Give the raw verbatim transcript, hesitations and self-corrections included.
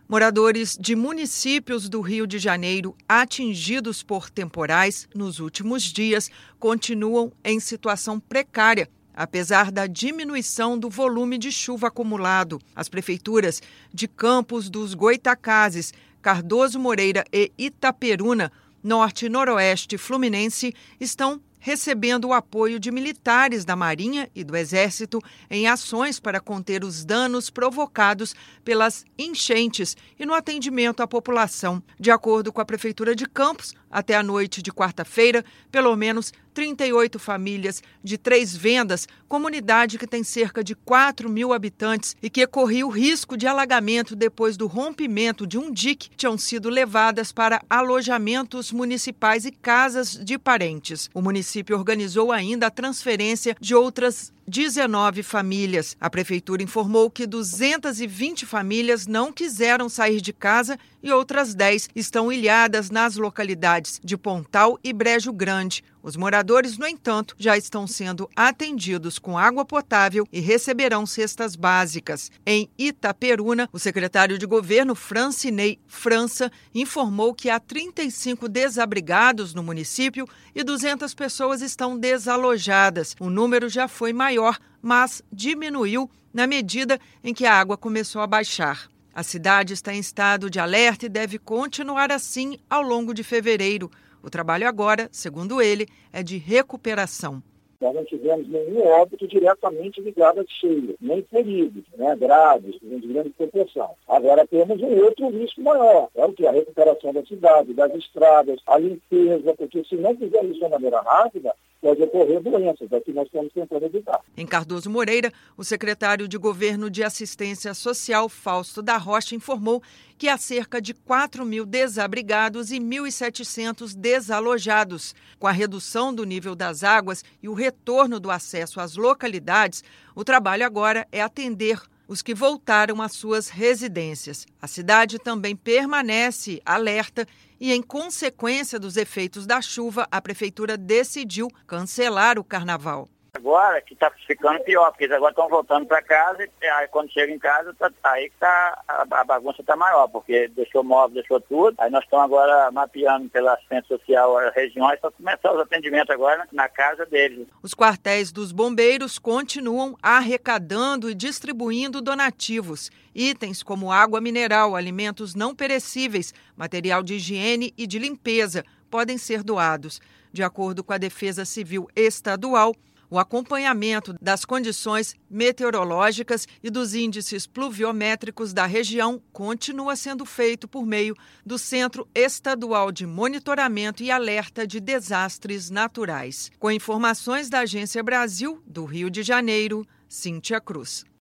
Moradores de municípios do Rio de Janeiro atingidos por temporais nos últimos dias continuam em situação precária, apesar da diminuição do volume de chuva acumulado. As prefeituras de Campos dos Goytacazes, Cardoso Moreira e Itaperuna, Norte e Noroeste Fluminense, estão recebendo o apoio de militares da Marinha e do Exército em ações para conter os danos provocados pelas enchentes e no atendimento à população. De acordo com a Prefeitura de Campos, até a noite de quarta-feira, pelo menos trinta e oito famílias de Três Vendas, comunidade que tem cerca de quatro mil habitantes e que corria o risco de alagamento depois do rompimento de um dique, tinham sido levadas para alojamentos municipais e casas de parentes. O município organizou ainda a transferência de outras dezenove famílias. A prefeitura informou que duzentas e vinte famílias não quiseram sair de casa e outras dez estão ilhadas nas localidades de Pontal e Brejo Grande. Os moradores, no entanto, já estão sendo atendidos com água potável e receberão cestas básicas. Em Itaperuna, o secretário de governo Francinei França informou que há trinta e cinco desabrigados no município e duzentas pessoas estão desalojadas. O número já foi maior, mas diminuiu na medida em que a água começou a baixar. A cidade está em estado de alerta e deve continuar assim ao longo de fevereiro. O trabalho agora, segundo ele, é de recuperação. Nós não tivemos nenhum óbito diretamente ligado à cheia, nem feridos, né, graves, de grande proporção. Agora temos um outro risco maior, é o que? A recuperação da cidade, das estradas, a limpeza, porque se não fizer isso de maneira rápida, pode ocorrer doenças, é que nós estamos tentando evitar. Em Cardoso Moreira, o secretário de Governo de Assistência Social, Fausto da Rocha, informou que há cerca de quatro mil desabrigados e mil e setecentos desalojados. Com a redução do nível das águas e o retorno do acesso às localidades, o trabalho agora é atender os que voltaram às suas residências. A cidade também permanece alerta e, em consequência dos efeitos da chuva, a prefeitura decidiu cancelar o carnaval. Agora que está ficando pior, porque eles agora estão voltando para casa e aí quando chega em casa, tá, aí que tá, a, a bagunça está maior, porque deixou móvel, deixou tudo. Aí nós estamos agora mapeando pela assistência social as regiões para começar os atendimentos agora na casa deles. Os quartéis dos bombeiros continuam arrecadando e distribuindo donativos. Itens como água mineral, alimentos não perecíveis, material de higiene e de limpeza podem ser doados. De acordo com a Defesa Civil Estadual, o acompanhamento das condições meteorológicas e dos índices pluviométricos da região continua sendo feito por meio do Centro Estadual de Monitoramento e Alerta de Desastres Naturais. Com informações da Agência Brasil, do Rio de Janeiro, Cíntia Cruz.